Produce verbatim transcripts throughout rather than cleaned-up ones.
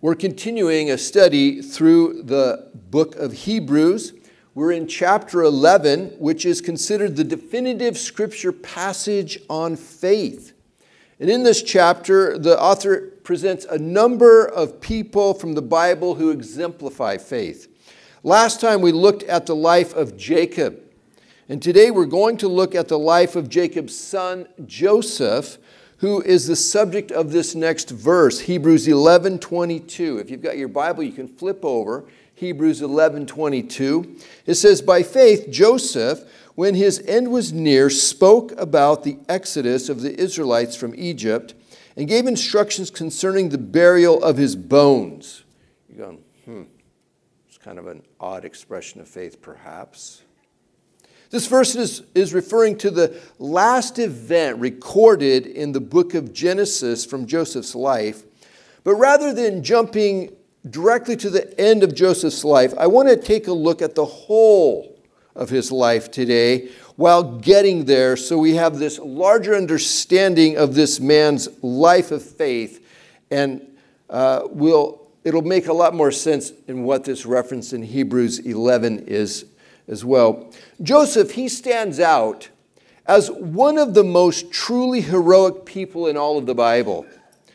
We're continuing a study through the book of Hebrews. We're in chapter eleven, which is considered the definitive scripture passage on faith. And in this chapter, the author presents a number of people from the Bible who exemplify faith. Last time we looked at the life of Jacob. And today we're going to look at the life of Jacob's son, Joseph, who is the subject of this next verse, Hebrews eleven twenty-two. If you've got your Bible, you can flip over Hebrews eleven twenty-two. It says, "By faith, Joseph, when his end was near, spoke about the exodus of the Israelites from Egypt and gave instructions concerning the burial of his bones." You're going, hmm, it's kind of an odd expression of faith, perhaps. This verse is, is referring to the last event recorded in the book of Genesis from Joseph's life. But rather than jumping directly to the end of Joseph's life, I want to take a look at the whole of his life today while getting there, so we have this larger understanding of this man's life of faith, and uh, we'll, it'll make a lot more sense in what this reference in Hebrews eleven is as well. Joseph, he stands out as one of the most truly heroic people in all of the Bible.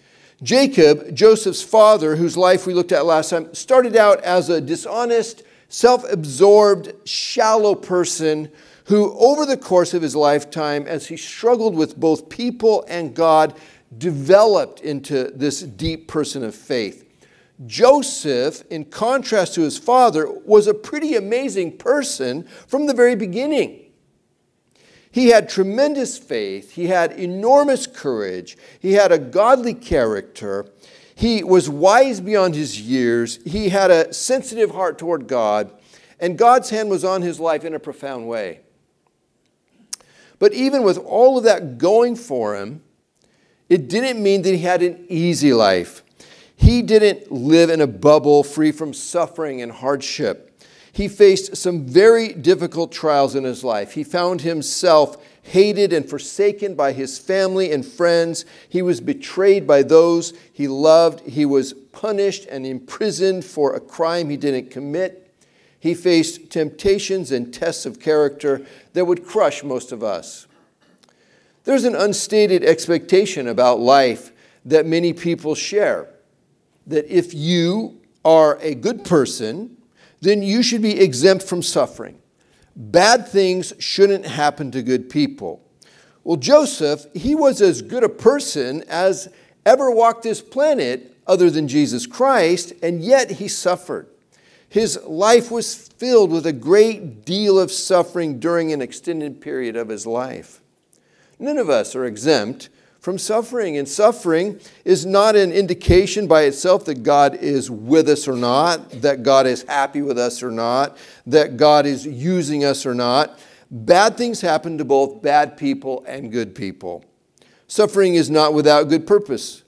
Jacob, Joseph's father, whose life we looked at last time, started out as a dishonest, self-absorbed, shallow person who, over the course of his lifetime, as he struggled with both people and God, developed into this deep person of faith. Joseph, in contrast to his father, was a pretty amazing person from the very beginning. He had tremendous faith. He had enormous courage. He had a godly character. He was wise beyond his years. He had a sensitive heart toward God. And God's hand was on his life in a profound way. But even with all of that going for him, it didn't mean that he had an easy life. He didn't live in a bubble free from suffering and hardship. He faced some very difficult trials in his life. He found himself hated and forsaken by his family and friends. He was betrayed by those he loved. He was punished and imprisoned for a crime he didn't commit. He faced temptations and tests of character that would crush most of us. There's an unstated expectation about life that many people share, that if you are a good person, then you should be exempt from suffering. Bad things shouldn't happen to good people. Well, Joseph, he was as good a person as ever walked this planet other than Jesus Christ, and yet he suffered. His life was filled with a great deal of suffering during an extended period of his life. None of us are exempt from suffering, and suffering is not an indication by itself that God is with us or not, that God is happy with us or not, that God is using us or not. Bad things happen to both bad people and good people. Suffering is not without good purpose.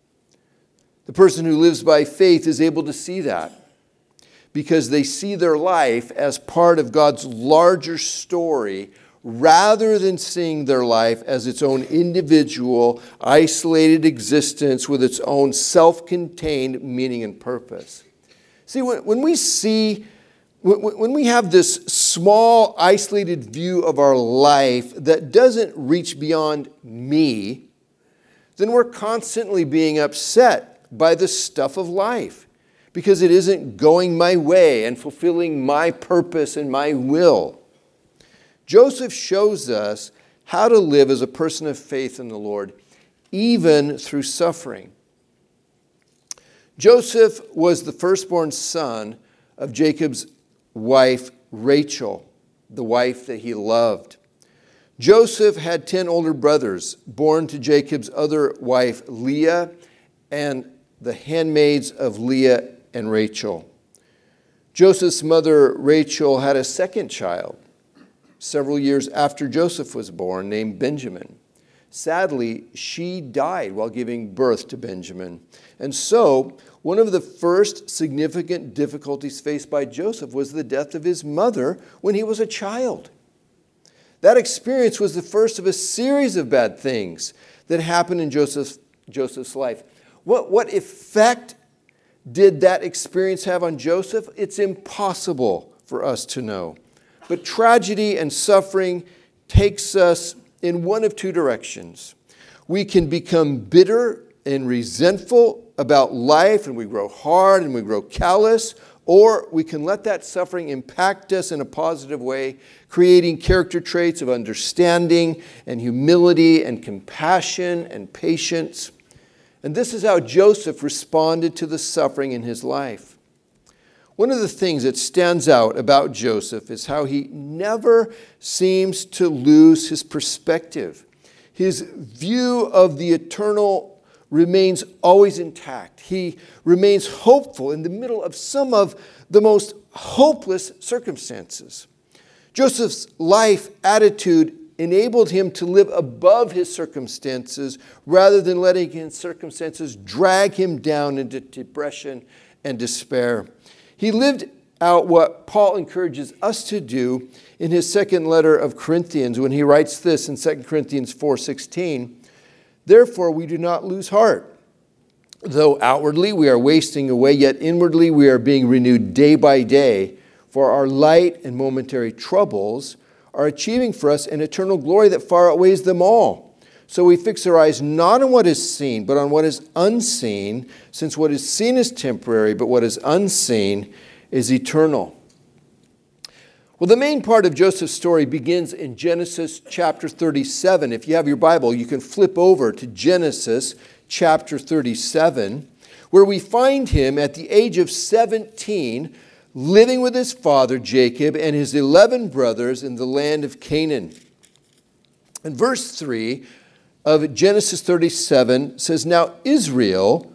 The person who lives by faith is able to see that because they see their life as part of God's larger story, rather than seeing their life as its own individual, isolated existence with its own self-contained meaning and purpose. See, when, when we see, when, when we have this small, isolated view of our life that doesn't reach beyond me, then we're constantly being upset by the stuff of life because it isn't going my way and fulfilling my purpose and my will. Joseph shows us how to live as a person of faith in the Lord, even through suffering. Joseph was the firstborn son of Jacob's wife, Rachel, the wife that he loved. Joseph had ten older brothers, born to Jacob's other wife, Leah, and the handmaids of Leah and Rachel. Joseph's mother, Rachel, had a second child several years after Joseph was born, named Benjamin. Sadly, she died while giving birth to Benjamin. And so, one of the first significant difficulties faced by Joseph was the death of his mother when he was a child. That experience was the first of a series of bad things that happened in Joseph's, Joseph's life. What, what effect did that experience have on Joseph? It's impossible for us to know. But tragedy and suffering takes us in one of two directions. We can become bitter and resentful about life, and we grow hard and we grow callous, or we can let that suffering impact us in a positive way, creating character traits of understanding and humility and compassion and patience. And this is how Joseph responded to the suffering in his life. One of the things that stands out about Joseph is how he never seems to lose his perspective. His view of the eternal remains always intact. He remains hopeful in the middle of some of the most hopeless circumstances. Joseph's life attitude enabled him to live above his circumstances rather than letting his circumstances drag him down into depression and despair. He lived out what Paul encourages us to do in his second letter of Corinthians when he writes this in Second Corinthians four sixteen. Therefore, we do not lose heart. Though outwardly we are wasting away, yet inwardly we are being renewed day by day. For our light and momentary troubles are achieving for us an eternal glory that far outweighs them all. So we fix our eyes not on what is seen, but on what is unseen, since what is seen is temporary, but what is unseen is eternal. Well, the main part of Joseph's story begins in Genesis chapter thirty-seven. If you have your Bible, you can flip over to Genesis chapter thirty-seven, where we find him at the age of seventeen, living with his father Jacob and his eleven brothers in the land of Canaan. And verse three of Genesis thirty-seven says, Now Israel,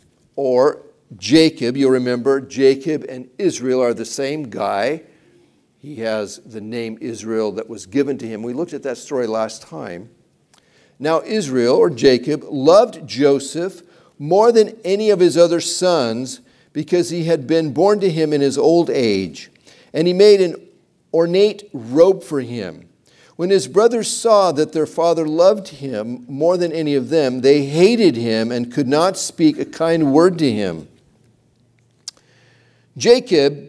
or Jacob, you'll remember Jacob and Israel are the same guy. He has the name Israel that was given to him. We looked at that story last time. Now Israel, or Jacob, loved Joseph more than any of his other sons because he had been born to him in his old age. And he made an ornate robe for him. When his brothers saw that their father loved him more than any of them, they hated him and could not speak a kind word to him. Jacob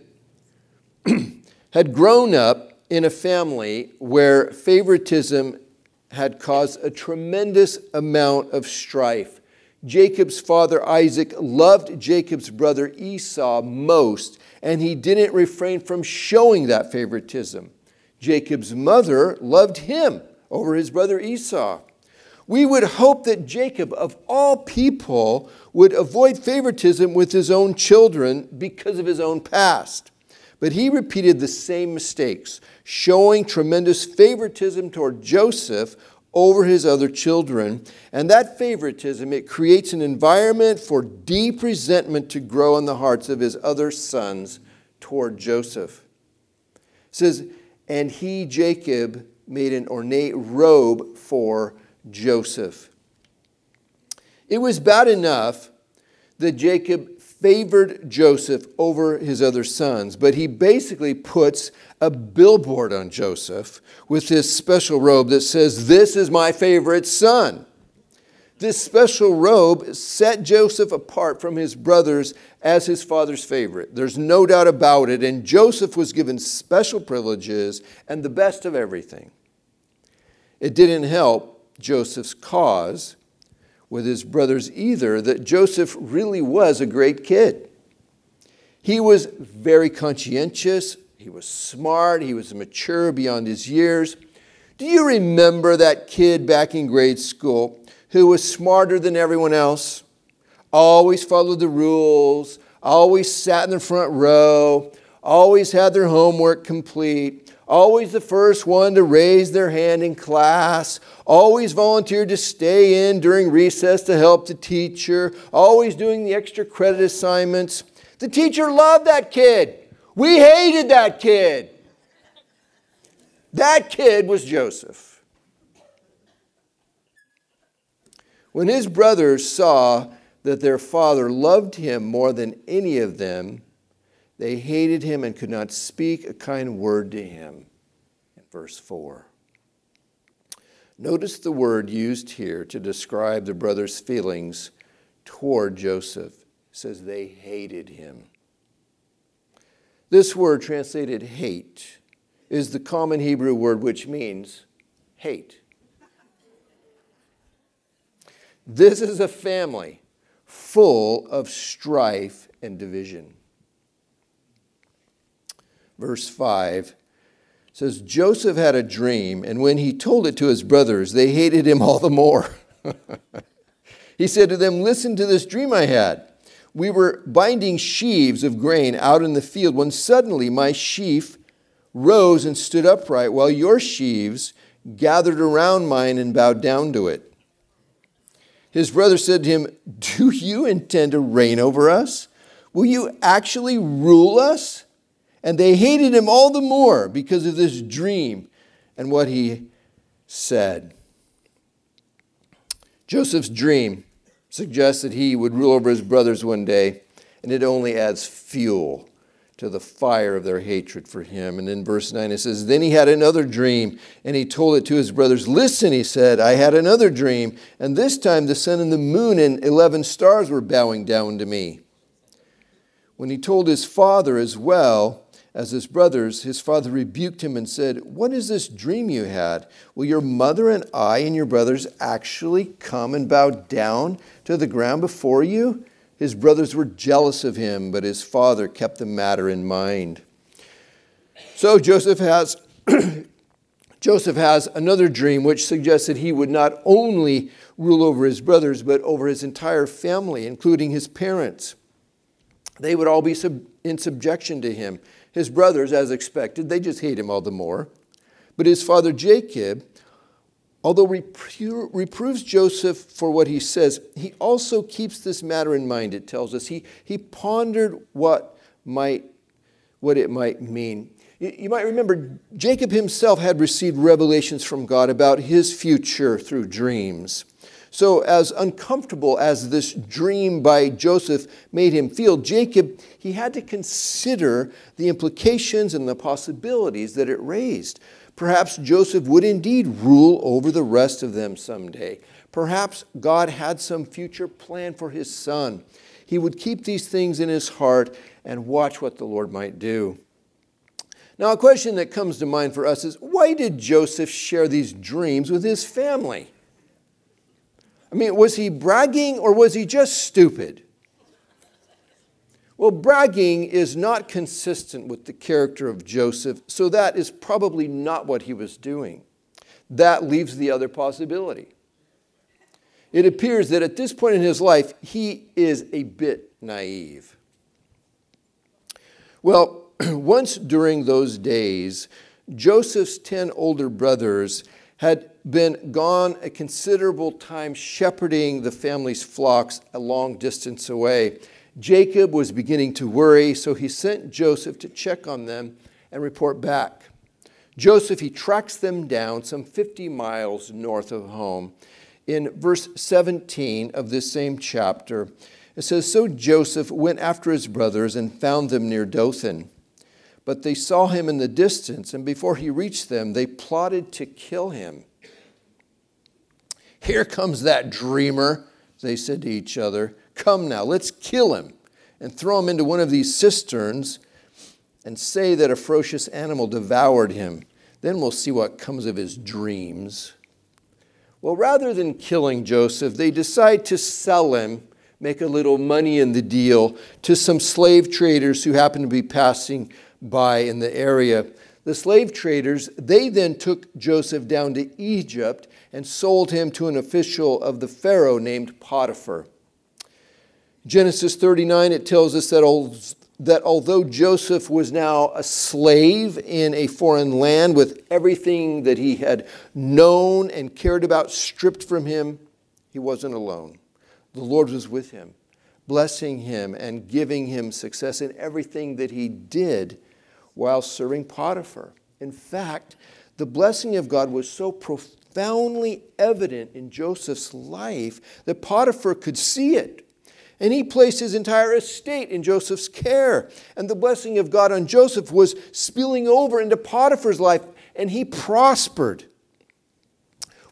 had grown up in a family where favoritism had caused a tremendous amount of strife. Jacob's father Isaac loved Jacob's brother Esau most, and he didn't refrain from showing that favoritism. Jacob's mother loved him over his brother Esau. We would hope that Jacob, of all people, would avoid favoritism with his own children because of his own past. But he repeated the same mistakes, showing tremendous favoritism toward Joseph over his other children. And that favoritism, it creates an environment for deep resentment to grow in the hearts of his other sons toward Joseph. It says, and he, Jacob, made an ornate robe for Joseph. It was bad enough that Jacob favored Joseph over his other sons, but he basically puts a billboard on Joseph with this special robe that says, "This is my favorite son." This special robe set Joseph apart from his brothers as his father's favorite. There's no doubt about it, and Joseph was given special privileges and the best of everything. It didn't help Joseph's cause with his brothers either that Joseph really was a great kid. He was very conscientious, he was smart, he was mature beyond his years. Do you remember that kid back in grade school who was smarter than everyone else, always followed the rules, always sat in the front row, always had their homework complete, always the first one to raise their hand in class, always volunteered to stay in during recess to help the teacher, always doing the extra credit assignments? The teacher loved that kid. We hated that kid. That kid was Joseph. When his brothers saw that their father loved him more than any of them, they hated him and could not speak a kind word to him. In verse four. Notice the word used here to describe the brothers' feelings toward Joseph. says they hated him. This word translated hate is the common Hebrew word which means hate. This is a family full of strife and division. Verse five says, Joseph had a dream, and when he told it to his brothers, they hated him all the more. He said to them, listen to this dream I had. We were binding sheaves of grain out in the field when suddenly my sheaf rose and stood upright, while your sheaves gathered around mine and bowed down to it. His brother said to him, do you intend to reign over us? Will you actually rule us? And they hated him all the more because of this dream and what he said. Joseph's dream suggests that he would rule over his brothers one day, and it only adds fuel to the fire of their hatred for him. And in verse nine it says, then he had another dream, and he told it to his brothers. Listen, he said, I had another dream, and this time the sun and the moon and eleven stars were bowing down to me. When he told his father as well as his brothers, his father rebuked him and said, what is this dream you had? Will your mother and I and your brothers actually come and bow down to the ground before you? His brothers were jealous of him, but his father kept the matter in mind. So Joseph has Joseph has another dream which suggests that he would not only rule over his brothers, but over his entire family, including his parents. They would all be sub- in subjection to him. His brothers, as expected, they just hate him all the more. But his father Jacob, although repro- reproves Joseph for what he says, he also keeps this matter in mind, it tells us. He, he pondered what might, what it might mean. You, you might remember Jacob himself had received revelations from God about his future through dreams. So as uncomfortable as this dream by Joseph made him feel, Jacob, he had to consider the implications and the possibilities that it raised. Perhaps Joseph would indeed rule over the rest of them someday. Perhaps God had some future plan for his son. He would keep these things in his heart and watch what the Lord might do. Now, a question that comes to mind for us is, why did Joseph share these dreams with his family? I mean, was he bragging or was he just stupid? Well, bragging is not consistent with the character of Joseph, so that is probably not what he was doing. That leaves the other possibility. It appears that at this point in his life, he is a bit naive. Well, once during those days, Joseph's ten older brothers had been gone a considerable time shepherding the family's flocks a long distance away. Jacob was beginning to worry, so he sent Joseph to check on them and report back. Joseph, he tracks them down some fifty miles north of home. In verse seventeen of this same chapter, it says, so Joseph went after his brothers and found them near Dothan. But they saw him in the distance, and before he reached them, they plotted to kill him. Here comes that dreamer, they said to each other. Come now, let's kill him and throw him into one of these cisterns and say that a ferocious animal devoured him. Then we'll see what comes of his dreams. Well, rather than killing Joseph, they decide to sell him, make a little money in the deal, to some slave traders who happen to be passing by in the area. The slave traders, they then took Joseph down to Egypt and sold him to an official of the Pharaoh named Potiphar. Genesis thirty-nine, it tells us that, al- that although Joseph was now a slave in a foreign land with everything that he had known and cared about stripped from him, he wasn't alone. The Lord was with him, blessing him and giving him success in everything that he did while serving Potiphar. In fact, the blessing of God was so profoundly evident in Joseph's life that Potiphar could see it. And he placed his entire estate in Joseph's care. And the blessing of God on Joseph was spilling over into Potiphar's life, and he prospered.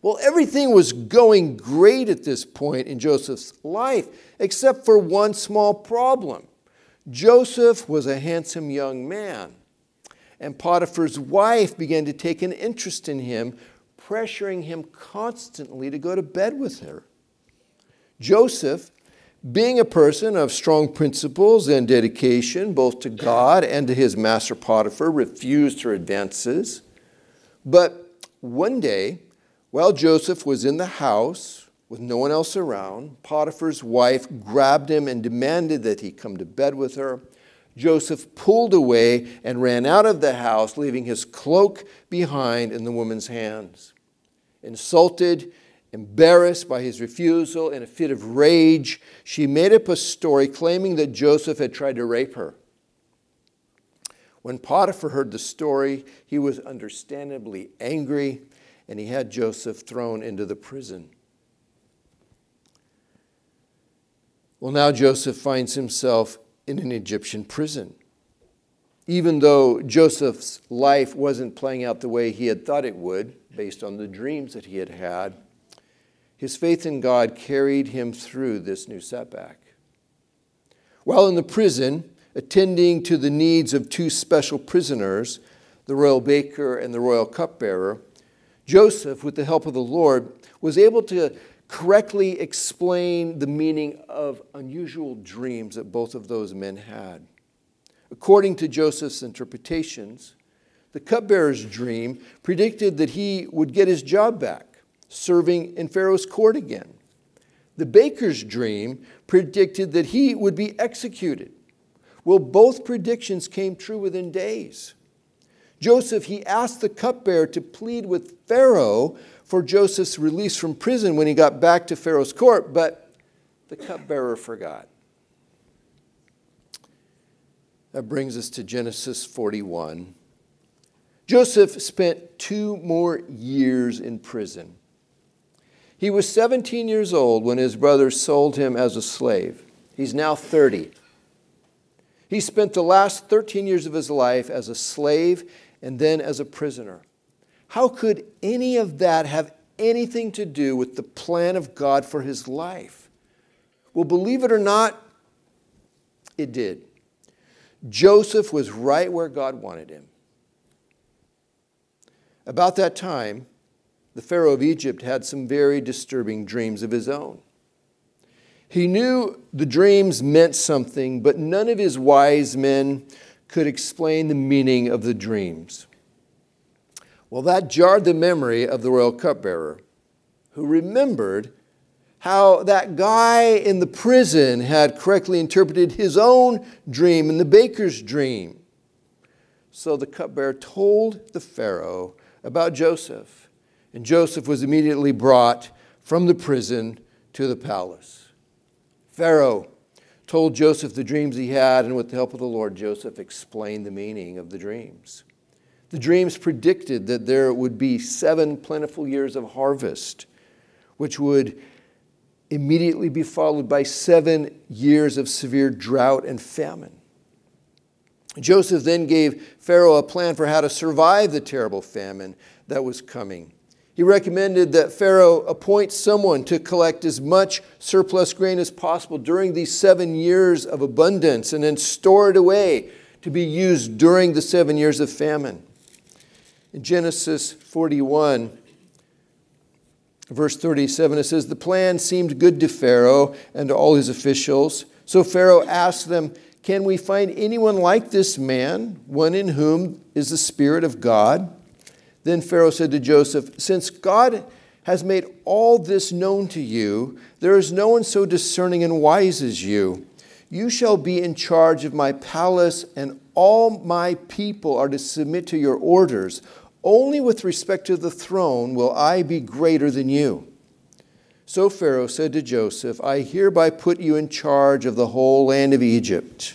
Well, everything was going great at this point in Joseph's life, except for one small problem. Joseph was a handsome young man, and Potiphar's wife began to take an interest in him, pressuring him constantly to go to bed with her. Joseph, being a person of strong principles and dedication, both to God and to his master Potiphar, refused her advances. But one day, while Joseph was in the house with no one else around, Potiphar's wife grabbed him and demanded that he come to bed with her. Joseph pulled away and ran out of the house, leaving his cloak behind in the woman's hands. Insulted, embarrassed by his refusal, in a fit of rage, she made up a story claiming that Joseph had tried to rape her. When Potiphar heard the story, he was understandably angry, and he had Joseph thrown into the prison. Well, now Joseph finds himself in an Egyptian prison. Even though Joseph's life wasn't playing out the way he had thought it would, based on the dreams that he had had, his faith in God carried him through this new setback. While in the prison, attending to the needs of two special prisoners, the royal baker and the royal cupbearer, Joseph, with the help of the Lord, was able to correctly explain the meaning of unusual dreams that both of those men had. According to Joseph's interpretations, the cupbearer's dream predicted that he would get his job back, serving in Pharaoh's court again. The baker's dream predicted that he would be executed. Well, both predictions came true within days. Joseph, he asked the cupbearer to plead with Pharaoh for Joseph's release from prison when he got back to Pharaoh's court, but the cupbearer forgot. That brings us to Genesis forty-one. Joseph spent two more years in prison. He was seventeen years old when his brothers sold him as a slave. He's now thirty. He spent the last thirteen years of his life as a slave and then as a prisoner. How could any of that have anything to do with the plan of God for his life? Well, believe it or not, it did. Joseph was right where God wanted him. About that time, the Pharaoh of Egypt had some very disturbing dreams of his own. He knew the dreams meant something, but none of his wise men could explain the meaning of the dreams. Well, that jarred the memory of the royal cupbearer, who remembered how that guy in the prison had correctly interpreted his own dream and the baker's dream. So the cupbearer told the Pharaoh about Joseph, and Joseph was immediately brought from the prison to the palace. Pharaoh told Joseph the dreams he had, and with the help of the Lord, Joseph explained the meaning of the dreams. The dreams predicted that there would be seven plentiful years of harvest, which would immediately be followed by seven years of severe drought and famine. Joseph then gave Pharaoh a plan for how to survive the terrible famine that was coming. He recommended that Pharaoh appoint someone to collect as much surplus grain as possible during these seven years of abundance and then store it away to be used during the seven years of famine. In Genesis forty-one, verse thirty-seven, it says, "The plan seemed good to Pharaoh and to all his officials. So Pharaoh asked them, 'Can we find anyone like this man, one in whom is the Spirit of God?' Then Pharaoh said to Joseph, 'Since God has made all this known to you, there is no one so discerning and wise as you. You shall be in charge of my palace, and all my people are to submit to your orders. Only with respect to the throne will I be greater than you.' So Pharaoh said to Joseph, 'I hereby put you in charge of the whole land of Egypt.'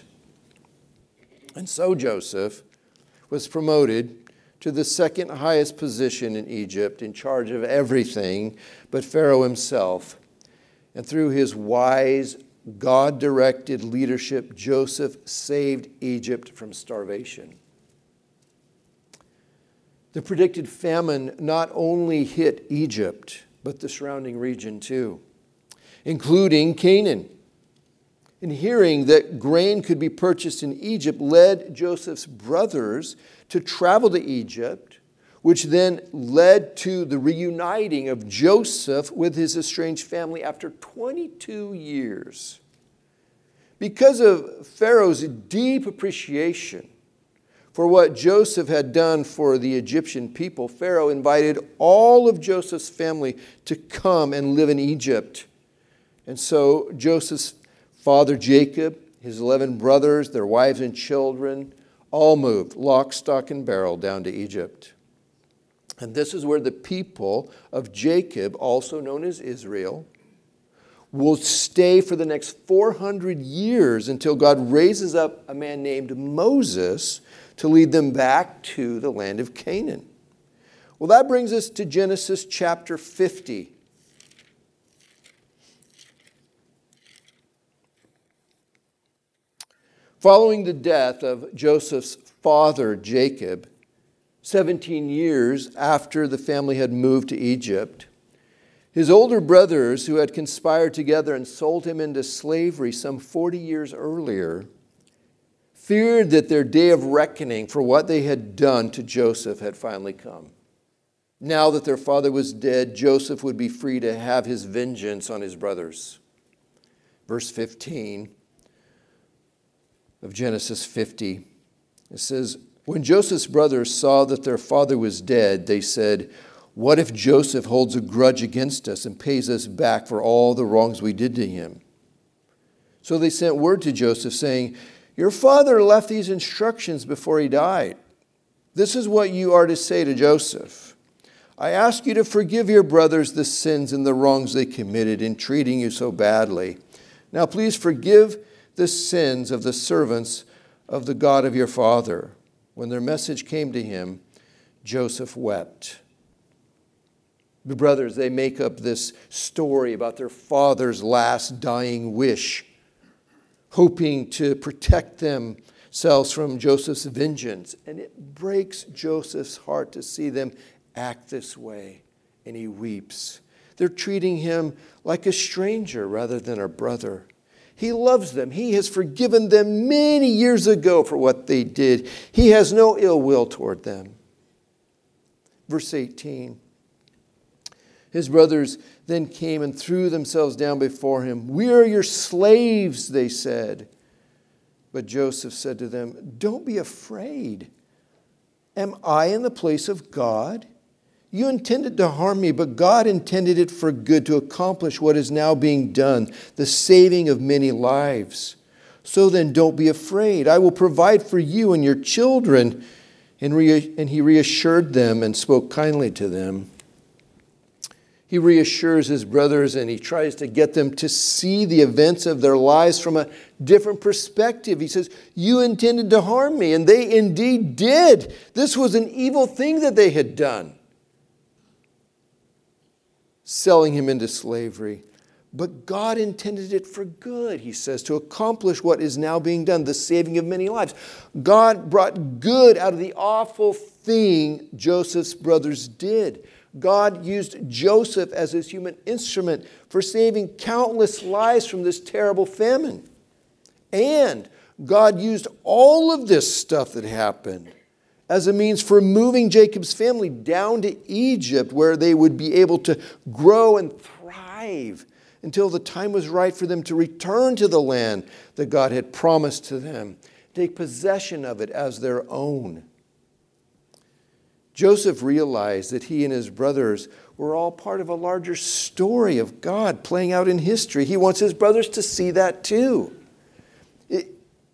And so Joseph was promoted to the second highest position in Egypt, in charge of everything but Pharaoh himself. And through his wise, God-directed leadership, Joseph saved Egypt from starvation. The predicted famine not only hit Egypt, but the surrounding region too, including Canaan. And hearing that grain could be purchased in Egypt led Joseph's brothers to travel to Egypt, which then led to the reuniting of Joseph with his estranged family after twenty-two years. Because of Pharaoh's deep appreciation for what Joseph had done for the Egyptian people, Pharaoh invited all of Joseph's family to come and live in Egypt. And so Joseph's father Jacob, his eleven brothers, their wives and children, all moved lock, stock, and barrel down to Egypt. And this is where the people of Jacob, also known as Israel, will stay for the next four hundred years until God raises up a man named Moses to lead them back to the land of Canaan. Well, that brings us to Genesis chapter fifty. Following the death of Joseph's father, Jacob, seventeen years after the family had moved to Egypt, his older brothers, who had conspired together and sold him into slavery some forty years earlier, feared that their day of reckoning for what they had done to Joseph had finally come. Now that their father was dead, Joseph would be free to have his vengeance on his brothers. Verse fifteen of Genesis fifty, it says, "When Joseph's brothers saw that their father was dead, they said, 'What if Joseph holds a grudge against us and pays us back for all the wrongs we did to him?' So they sent word to Joseph saying, 'Your father left these instructions before he died. This is what you are to say to Joseph. I ask you to forgive your brothers the sins and the wrongs they committed in treating you so badly. Now please forgive the sins of the servants of the God of your father.' When their message came to him, Joseph wept." The brothers, they make up this story about their father's last dying wish, hoping to protect themselves from Joseph's vengeance. And it breaks Joseph's heart to see them act this way, and he weeps. They're treating him like a stranger rather than a brother. He loves them. He has forgiven them many years ago for what they did. He has no ill will toward them. Verse eighteen. His brothers then came and threw themselves down before him. "We are your slaves," they said. But Joseph said to them, "Don't be afraid. Am I in the place of God? You intended to harm me, but God intended it for good to accomplish what is now being done, the saving of many lives. So then don't be afraid. I will provide for you and your children." And, re- and he reassured them and spoke kindly to them. He reassures his brothers and he tries to get them to see the events of their lives from a different perspective. He says, "You intended to harm me," and they indeed did. This was an evil thing that they had done, selling him into slavery. But God intended it for good, he says, to accomplish what is now being done, the saving of many lives. God brought good out of the awful thing Joseph's brothers did. God used Joseph as his human instrument for saving countless lives from this terrible famine. And God used all of this stuff that happened as a means for moving Jacob's family down to Egypt, where they would be able to grow and thrive until the time was right for them to return to the land that God had promised to them, take possession of it as their own. Joseph realized that he and his brothers were all part of a larger story of God playing out in history. He wants his brothers to see that too. It,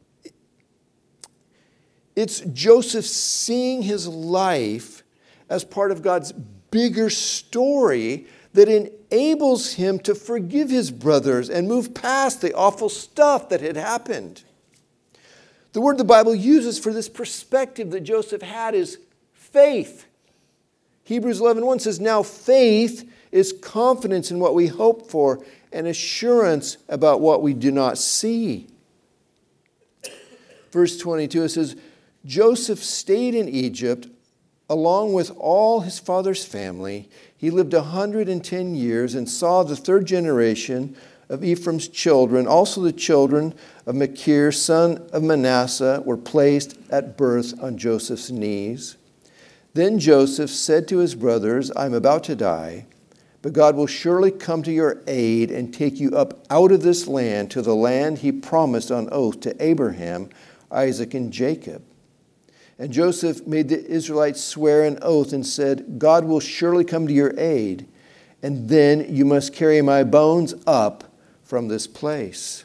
it's Joseph seeing his life as part of God's bigger story that enables him to forgive his brothers and move past the awful stuff that had happened. The word the Bible uses for this perspective that Joseph had is faith. Hebrews eleven one says, "Now faith is confidence in what we hope for and assurance about what we do not see." Verse twenty-two, it says, "Joseph stayed in Egypt along with all his father's family, he lived a hundred and ten years and saw the third generation of Ephraim's children. Also the children of Machir, son of Manasseh, were placed at birth on Joseph's knees. Then Joseph said to his brothers, I am about to die, but God will surely come to your aid and take you up out of this land to the land he promised on oath to Abraham, Isaac, and Jacob. And Joseph made the Israelites swear an oath and said, God will surely come to your aid, and then you must carry my bones up from this place.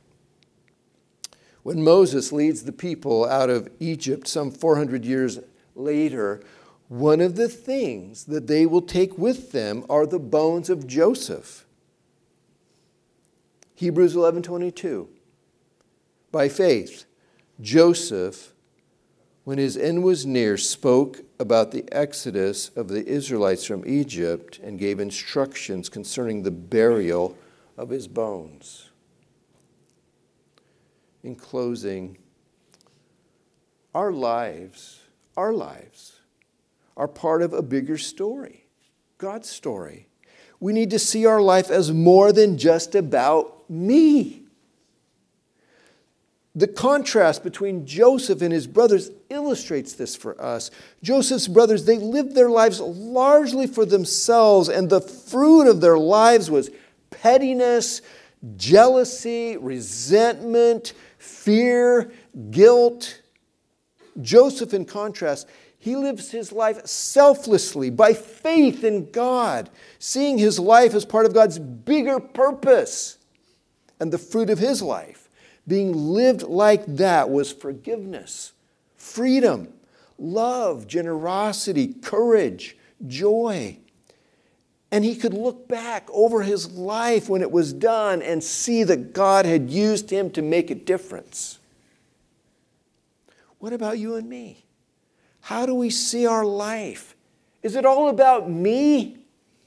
When Moses leads the people out of Egypt some four hundred years later, one of the things that they will take with them are the bones of Joseph. Hebrews eleven twenty-two. By faith, Joseph, when his end was near, spoke about the exodus of the Israelites from Egypt and gave instructions concerning the burial of his bones. In closing, our lives, our lives are part of a bigger story, God's story. We need to see our life as more than just about me. The contrast between Joseph and his brothers illustrates this for us. Joseph's brothers, they lived their lives largely for themselves, and the fruit of their lives was pettiness, jealousy, resentment, fear, guilt. Joseph, in contrast, he lives his life selflessly, by faith in God, seeing his life as part of God's bigger purpose. And the fruit of his life, being lived like that, was forgiveness, freedom, love, generosity, courage, joy. And he could look back over his life when it was done and see that God had used him to make a difference. What about you and me? How do we see our life? Is it all about me?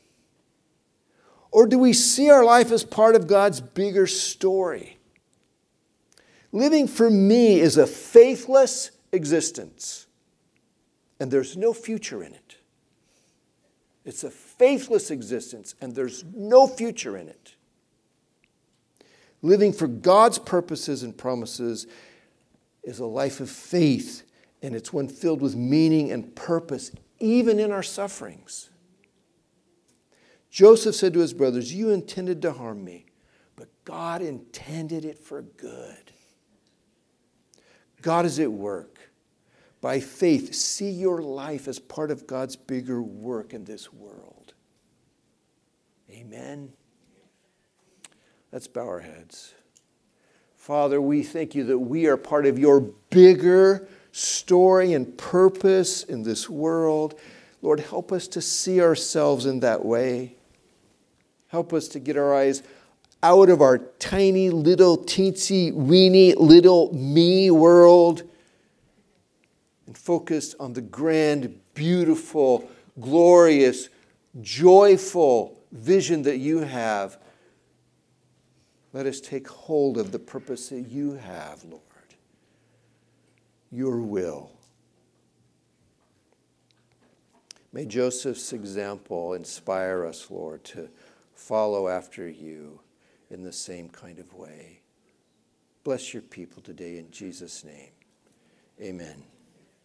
Or do we see our life as part of God's bigger story? Living for me is a faithless existence, and there's no future in it. It's a faithless existence, and there's no future in it. Living for God's purposes and promises is a life of faith, and it's one filled with meaning and purpose, even in our sufferings. Joseph said to his brothers, you intended to harm me, but God intended it for good. God is at work. By faith, see your life as part of God's bigger work in this world. Amen. Let's bow our heads. Father, we thank you that we are part of your bigger story and purpose in this world. Lord, help us to see ourselves in that way. Help us to get our eyes out of our tiny little teensy weeny little me world and focused on the grand, beautiful, glorious, joyful vision that you have. Let us take hold of the purpose that you have, Lord. Your will. May Joseph's example inspire us, Lord, to follow after you in the same kind of way. Bless your people today in Jesus' name. Amen.